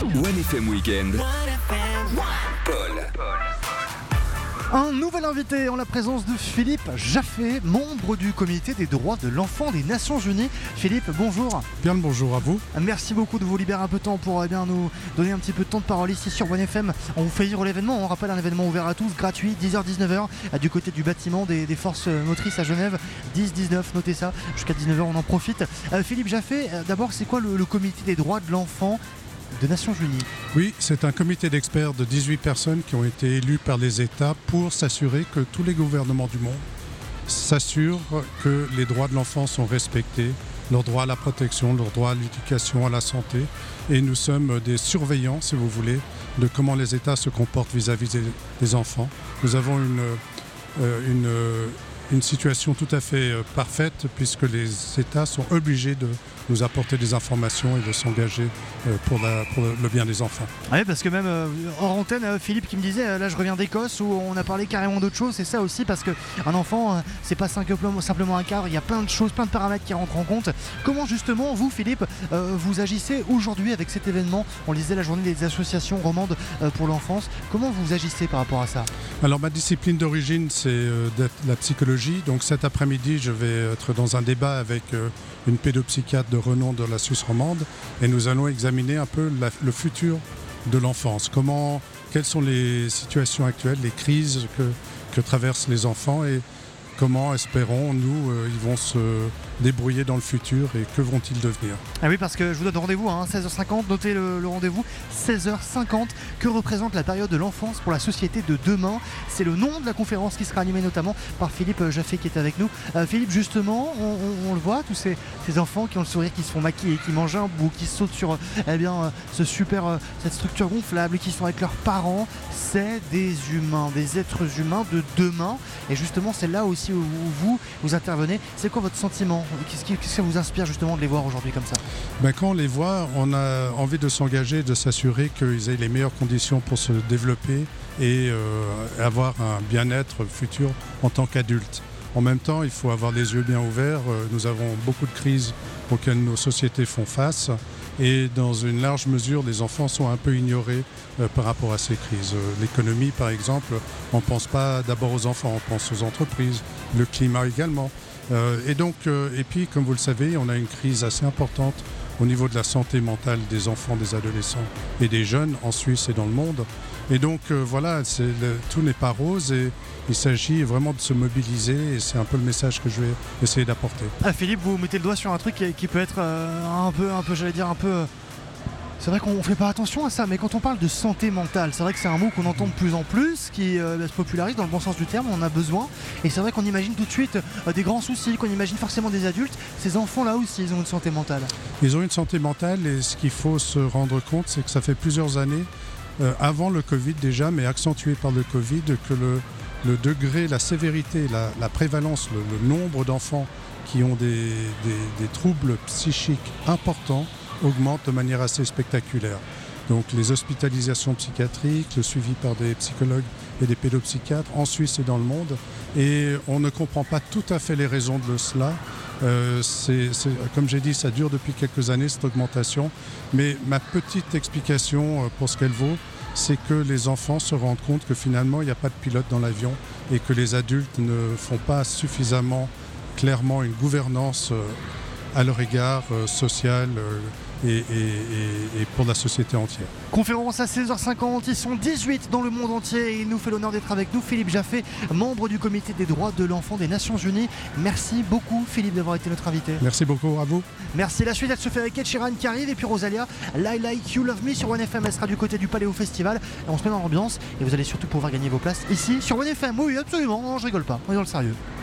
1FM Weekend. Paul. Un nouvel invité en la présence de Philippe Jaffé, membre du comité des droits de l'enfant des Nations Unies. Philippe, bonjour. Bien le bonjour à vous. Merci beaucoup de vous libérer un peu de temps pour nous donner un petit peu de temps de parole ici sur 1FM. On vous fait vivre l'événement, on rappelle un événement ouvert à tous, gratuit, 10h-19h, du côté du bâtiment des forces motrices à Genève, 10-19, notez ça, jusqu'à 19h on en profite. Philippe Jaffé, d'abord c'est quoi le comité des droits de l'enfant des Nations Unies? Oui, c'est un comité d'experts de 18 personnes qui ont été élus par les États pour s'assurer que tous les gouvernements du monde s'assurent que les droits de l'enfant sont respectés, leur droit à la protection, leur droit à l'éducation, à la santé. Et nous sommes des surveillants, si vous voulez, de comment les États se comportent vis-à-vis des enfants. Nous avons une situation tout à fait parfaite puisque les États sont obligés de nous apporter des informations et de s'engager pour le bien des enfants. Oui, parce que même hors antenne, Philippe qui me disait, là je reviens d'Écosse où on a parlé carrément d'autre chose, c'est ça aussi parce qu'un enfant, c'est pas simplement un cadre, il y a plein de choses, plein de paramètres qui rentrent en compte. Comment justement, vous Philippe, vous agissez aujourd'hui avec cet événement? On lisait la journée des associations romandes pour l'enfance, comment vous agissez par rapport à ça? Alors ma discipline d'origine c'est la psychologie, donc cet après-midi je vais être dans un débat avec une pédopsychiatre de renom de la Suisse romande et nous allons examiner un peu le futur de l'enfance. Quelles sont les situations actuelles, les crises que traversent les enfants et comment espérons-nous ils vont se débrouiller dans le futur et que vont-ils devenir? Ah oui, parce que je vous donne rendez-vous, 16h50, notez le rendez-vous, 16h50. Que représente la période de l'enfance pour la société de demain? C'est le nom de la conférence qui sera animée notamment par Philippe Jaffé qui est avec nous. Philippe, justement, on le voit, tous ces enfants qui ont le sourire, qui se font maquiller, qui mangent un bout, qui sautent sur cette structure gonflable, qui sont avec leurs parents, c'est des humains, des êtres humains de demain. Et justement, c'est là aussi où vous intervenez. C'est quoi votre sentiment? Qu'est-ce qui vous inspire justement de les voir aujourd'hui comme ça? Quand on les voit, on a envie de s'engager, de s'assurer qu'ils aient les meilleures conditions pour se développer et avoir un bien-être futur en tant qu'adultes. En même temps, il faut avoir les yeux bien ouverts. Nous avons beaucoup de crises auxquelles nos sociétés font face. Et dans une large mesure, les enfants sont un peu ignorés par rapport à ces crises. L'économie, par exemple, on ne pense pas d'abord aux enfants, on pense aux entreprises, le climat également. Et puis, comme vous le savez, on a une crise assez importante au niveau de la santé mentale des enfants, des adolescents et des jeunes en Suisse et dans le monde. Et donc tout n'est pas rose et il s'agit vraiment de se mobiliser et c'est un peu le message que je vais essayer d'apporter. Philippe, vous mettez le doigt sur un truc qui peut être un peu, j'allais dire un peu... C'est vrai qu'on ne fait pas attention à ça, mais quand on parle de santé mentale, c'est vrai que c'est un mot qu'on entend de plus en plus, qui se popularise dans le bon sens du terme, on en a besoin. Et c'est vrai qu'on imagine tout de suite des grands soucis, qu'on imagine forcément des adultes. Ces enfants-là aussi, ils ont une santé mentale. Ils ont une santé mentale et ce qu'il faut se rendre compte, c'est que ça fait plusieurs années, avant le Covid déjà, mais accentué par le Covid, que le degré, la sévérité, la prévalence, le nombre d'enfants qui ont des troubles psychiques importants augmente de manière assez spectaculaire. Donc les hospitalisations psychiatriques, le suivi par des psychologues et des pédopsychiatres en Suisse et dans le monde. Et on ne comprend pas tout à fait les raisons de cela. Comme j'ai dit, ça dure depuis quelques années cette augmentation. Mais ma petite explication pour ce qu'elle vaut, c'est que les enfants se rendent compte que finalement il n'y a pas de pilote dans l'avion et que les adultes ne font pas suffisamment clairement une gouvernance à leur égard sociale et pour la société entière. Conférence à 16h50, ils sont 18 dans le monde entier et il nous fait l'honneur d'être avec nous. Philippe Jaffé, membre du comité des droits de l'enfant des Nations Unies. Merci beaucoup Philippe d'avoir été notre invité. Merci beaucoup à vous. Merci, la suite elle se fait avec Ed Sheeran qui arrive et puis Rosalia, I Like You Love Me sur 1FM, elle sera du côté du Paléo Festival et on se met dans l'ambiance et vous allez surtout pouvoir gagner vos places ici sur 1FM. Oui absolument, non, je rigole pas, on est dans le sérieux.